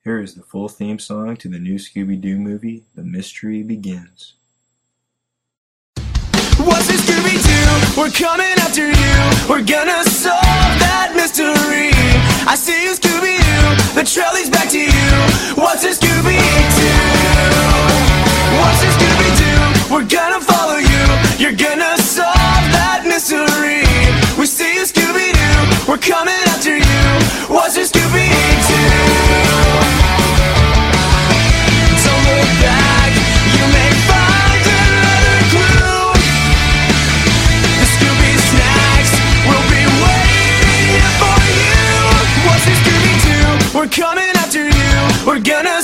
Here is the full theme song to the new Scooby-Doo movie, The Mystery Begins. What's it, Scooby-Doo? We're coming after you. We're gonna solve that mystery. I see you, Scooby-Doo. The trail leads back to you. What's it, Scooby-Doo? What's it, Scooby-Doo? We're gonna follow you. You're gonna solve that mystery. We see you, Scooby-Doo. We're coming after you. What's it, Scooby-Doo? Don't look back. You may find another clue. The Scooby snacks will be waiting for you. What's it, Scooby-Doo? We're coming after you. We're gonna